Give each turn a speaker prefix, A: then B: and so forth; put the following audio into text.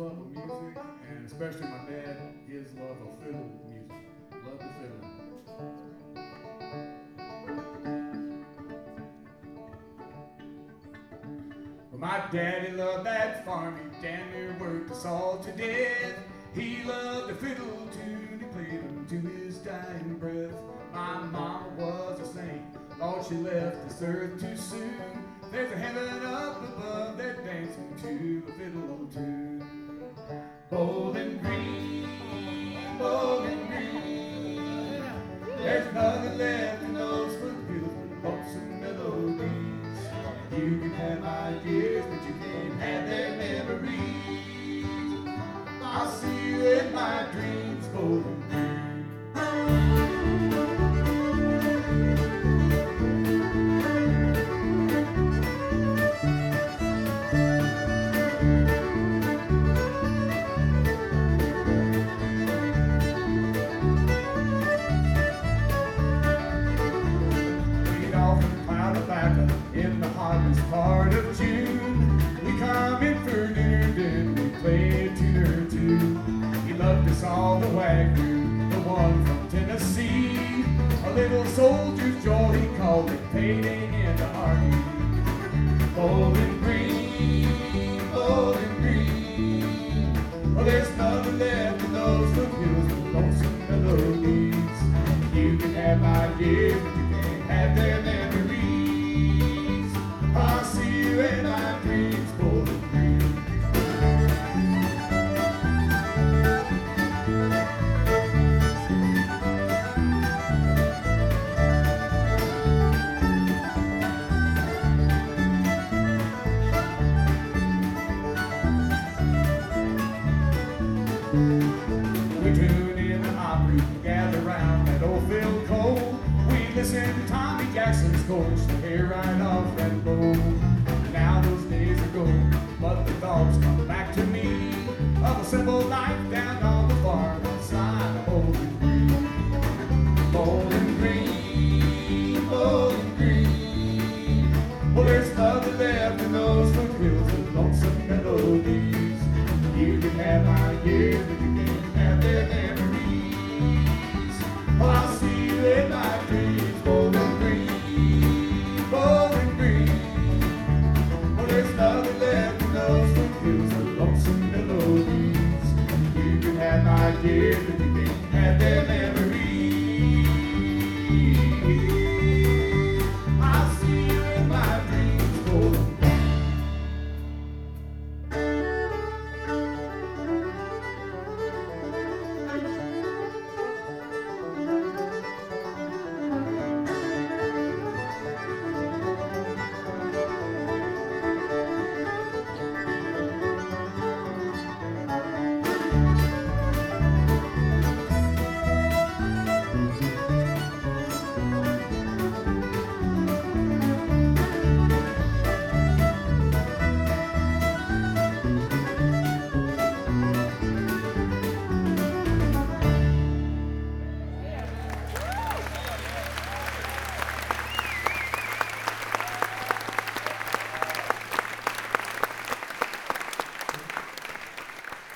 A: love of music, and especially my dad, his love of fiddle music. Love the fiddle. Well, my daddy loved that farm, he damn near worked us all to death. He loved the fiddle tune, he played them to his dying breath. My mama was a saint, thought she left this earth too soon. There's a heaven up above, they're dancing to a fiddle tune. Bowling Green, Bowling Green, there's nothing left in those foothills but lonesome melodies. You can have ideas, but you can't have their memories. I'll see you in my dreams, Bowling Green. In the hottest part of June, we come in for dinner, then we play a tune or two. He loved us all, the Wagyu, the one from Tennessee. A little soldier's joy, he called it payday in the army. Bowling Green, Bowling Green, well, there's nothing left in those foothills but lonesome melodies. You can have ideas, but you can't have their memories. I'll see you in my dreams, Bowling Green. We tune in the Opry, gather round that old Phil Cole. We listen to Tommy Jackson's chorus, hear right off that bow. Now those days are gone, but the thoughts come back to me of a simple life down on the farm outside of Bowling Green. Bowling Green, Bowling Green, well, there's nothing left in those foothills with lonesome melodies. You can have ideas, but you can't have their memories. Well, I'll see you in my dreams, Bowling Green, Bowling Green. Well, there's nothing left in those foothills with lonesome melodies. You can have ideas, but you can't have their memories.